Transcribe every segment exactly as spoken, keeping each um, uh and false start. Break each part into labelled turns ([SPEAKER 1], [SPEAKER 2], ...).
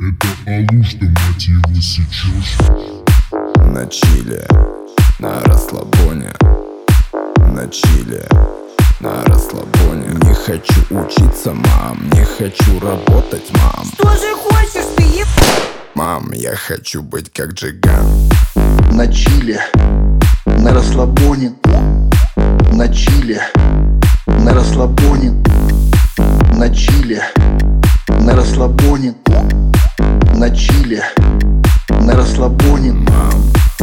[SPEAKER 1] Это Алуш, ты мать его сечешь.
[SPEAKER 2] На чиле, на расслабоне. На чиле, на расслабоне. Не хочу учиться, мам, не хочу работать, мам.
[SPEAKER 3] Что же хочешь ты, еб...
[SPEAKER 2] Мам, я хочу быть как Джиган.
[SPEAKER 4] На чиле, на расслабоне. На чиле, на расслабоне. На чиле, на расслабоне. На чиле, на расслабоне.
[SPEAKER 2] Мам,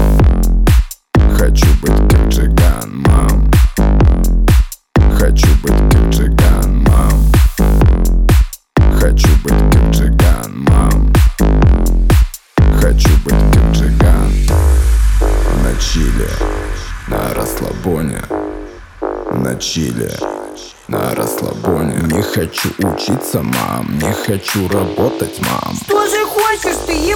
[SPEAKER 2] хочу быть как Джиган, мам. Хочу быть как Джиган, мам. Хочу быть как Джиган, мам. Хочу быть как Джиган. На чиле, на расслабоне. На чиле, на расслабоне. Не хочу учиться, мам, не хочу работать, мам.
[SPEAKER 3] Что же хочешь ты, еб...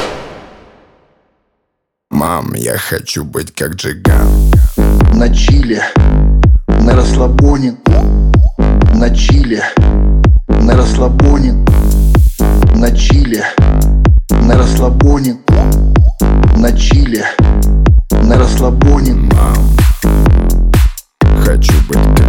[SPEAKER 2] Мам, я хочу быть как Джиган.
[SPEAKER 4] На чиле, на расслабоне. На чиле, на расслабоне. На чиле, на расслабоне. На чиле, на расслабоне.
[SPEAKER 2] Мам, хочу быть как